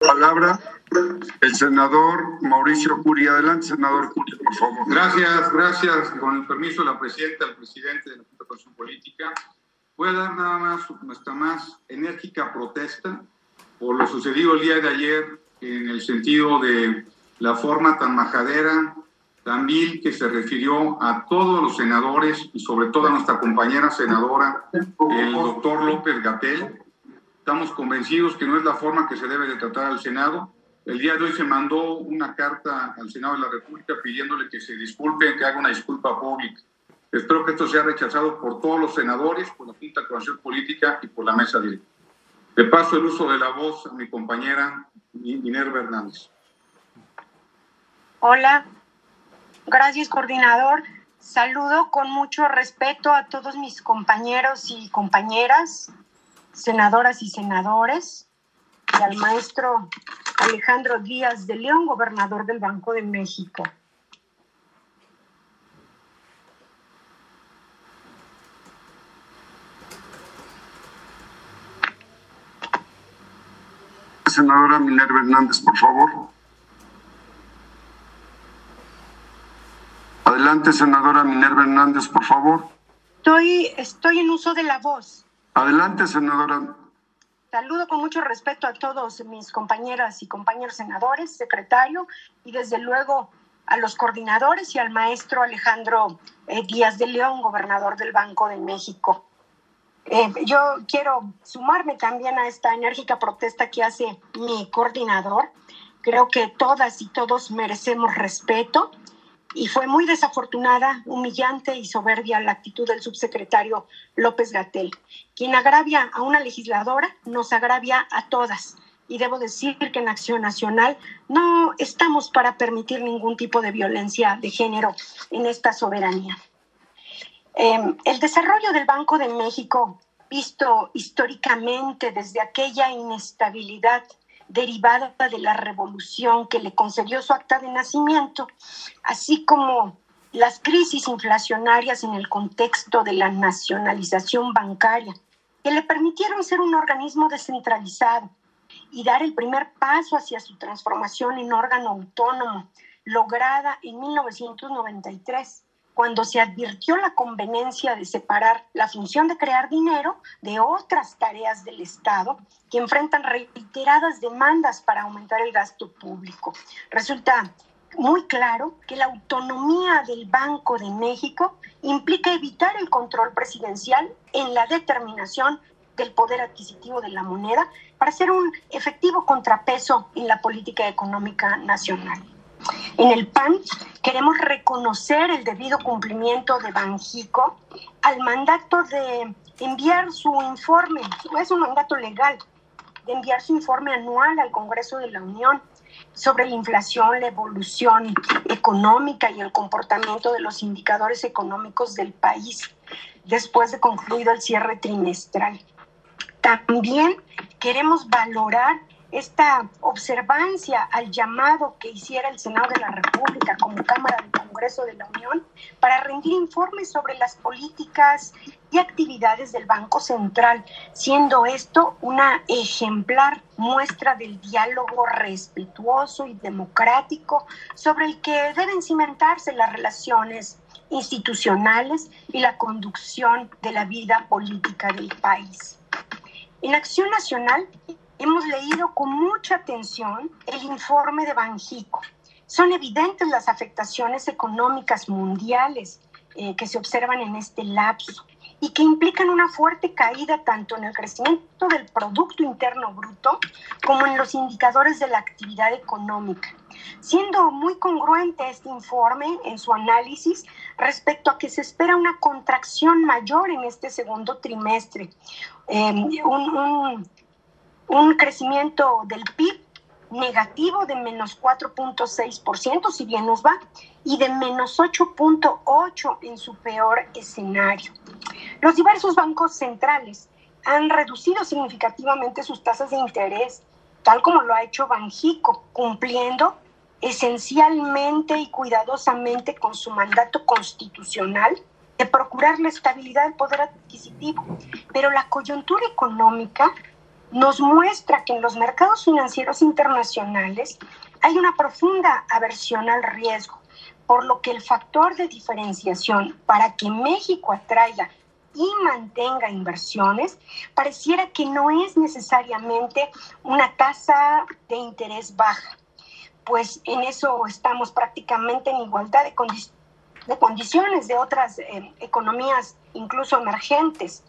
palabra el senador Mauricio Curi. Adelante, senador Curi, por favor. Gracias. Con el permiso de la presidenta, al presidente de la Junta de Coordinación Política, voy a dar nada más nuestra más enérgica protesta por lo sucedido el día de ayer, en el sentido de la forma tan majadera, tan vil que se refirió a todos los senadores y sobre todo a nuestra compañera senadora, el doctor López-Gatell. Estamos convencidos que no es la forma que se debe de tratar al Senado. El día de hoy se mandó una carta al Senado de la República pidiéndole que se disculpe, que haga una disculpa pública. Espero que esto sea rechazado por todos los senadores, por la Junta de Coordinación Política y por la mesa directa. Le paso el uso de la voz a mi compañera Minerva Hernández. Hola, gracias, coordinador. Saludo con mucho respeto a todos mis compañeros y compañeras, senadoras y senadores, y al maestro Alejandro Díaz de León, gobernador del Banco de México. Senadora Minerva Hernández, por favor. Adelante, senadora Minerva Hernández, por favor. Estoy en uso de la voz. Adelante, senadora. Saludo con mucho respeto a todos mis compañeras y compañeros senadores, secretario, y desde luego a los coordinadores y al maestro Alejandro Díaz de León, gobernador del Banco de México. Yo quiero sumarme también a esta enérgica protesta que hace mi coordinador. Creo que todas y todos merecemos respeto y fue muy desafortunada, humillante y soberbia la actitud del subsecretario López-Gatell. Quien agravia a una legisladora nos agravia a todas. Y debo decir que en Acción Nacional no estamos para permitir ningún tipo de violencia de género en esta soberanía. El desarrollo del Banco de México, visto históricamente desde aquella inestabilidad derivada de la revolución que le concedió su acta de nacimiento, así como las crisis inflacionarias en el contexto de la nacionalización bancaria, que le permitieron ser un organismo descentralizado y dar el primer paso hacia su transformación en órgano autónomo, lograda en 1993, cuando se advirtió la conveniencia de separar la función de crear dinero de otras tareas del Estado que enfrentan reiteradas demandas para aumentar el gasto público. Resulta muy claro que la autonomía del Banco de México implica evitar el control presidencial en la determinación del poder adquisitivo de la moneda para ser un efectivo contrapeso en la política económica nacional. En el PAN queremos reconocer el debido cumplimiento de Banjico al mandato de enviar su informe, es un mandato legal, de enviar su informe anual al Congreso de la Unión sobre la inflación, la evolución económica y el comportamiento de los indicadores económicos del país después de concluido el cierre trimestral. También queremos valorar esta observancia al llamado que hiciera el Senado de la República como Cámara del Congreso de la Unión para rendir informes sobre las políticas y actividades del Banco Central, siendo esto una ejemplar muestra del diálogo respetuoso y democrático sobre el que deben cimentarse las relaciones institucionales y la conducción de la vida política del país. En Acción Nacional hemos leído con mucha atención el informe de Banjico. Son evidentes las afectaciones económicas mundiales que se observan en este lapso y que implican una fuerte caída tanto en el crecimiento del Producto Interno Bruto como en los indicadores de la actividad económica, siendo muy congruente este informe en su análisis respecto a que se espera una contracción mayor en este segundo trimestre, un crecimiento del PIB negativo de menos 4.6%, si bien nos va, y de menos 8.8% en su peor escenario. Los diversos bancos centrales han reducido significativamente sus tasas de interés, tal como lo ha hecho Banjico, cumpliendo esencialmente y cuidadosamente con su mandato constitucional de procurar la estabilidad del poder adquisitivo. Pero la coyuntura económica nos muestra que en los mercados financieros internacionales hay una profunda aversión al riesgo, por lo que el factor de diferenciación para que México atraiga y mantenga inversiones pareciera que no es necesariamente una tasa de interés baja, pues en eso estamos prácticamente en igualdad de condiciones de otras economías, incluso emergentes,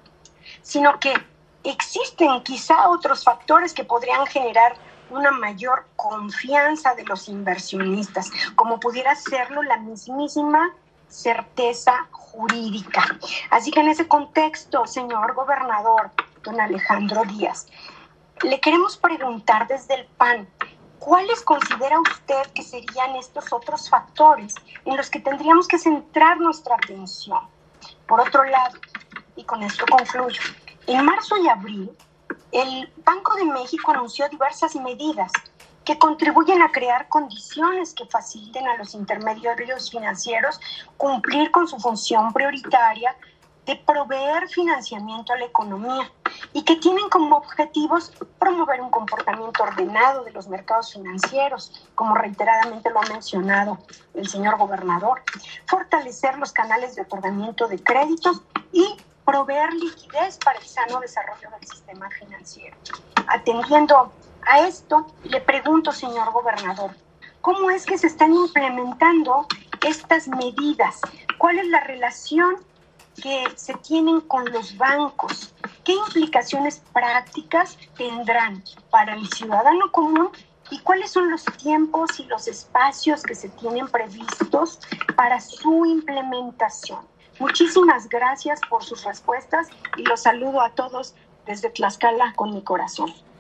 sino que existen quizá otros factores que podrían generar una mayor confianza de los inversionistas, como pudiera serlo la mismísima certeza jurídica. Así que en ese contexto, señor gobernador, don Alejandro Díaz, le queremos preguntar desde el PAN, ¿cuáles considera usted que serían estos otros factores en los que tendríamos que centrar nuestra atención? Por otro lado, y con esto concluyo, en marzo y abril, el Banco de México anunció diversas medidas que contribuyen a crear condiciones que faciliten a los intermediarios financieros cumplir con su función prioritaria de proveer financiamiento a la economía y que tienen como objetivos promover un comportamiento ordenado de los mercados financieros, como reiteradamente lo ha mencionado el señor gobernador, fortalecer los canales de otorgamiento de créditos y proveer liquidez para el sano desarrollo del sistema financiero. Atendiendo a esto, le pregunto, señor gobernador, ¿cómo es que se están implementando estas medidas? ¿Cuál es la relación que se tienen con los bancos? ¿Qué implicaciones prácticas tendrán para el ciudadano común? ¿Y cuáles son los tiempos y los espacios que se tienen previstos para su implementación? Muchísimas gracias por sus respuestas y los saludo a todos desde Tlaxcala con mi corazón.